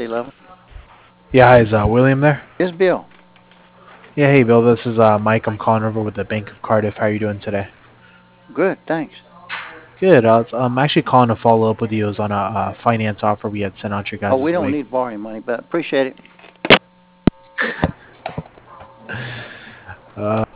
sea level. Yeah, hi, is William there? Here's Bill. Yeah, hey Bill, this is Mike. I'm calling over with the Bank of Cardiff. How are you doing today? Good, thanks. Good. I'm actually calling to follow up with you. It was on a finance offer we had sent out your Oh, we guys' don't way. need borrowing money, but appreciate it. Uh,